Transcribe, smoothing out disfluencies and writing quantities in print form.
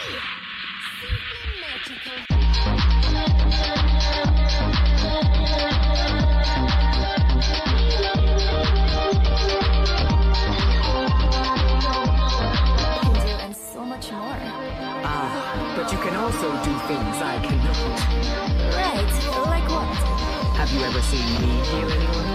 But you can also do things I cannot. Right, like what? Have you ever seen me heal anyone?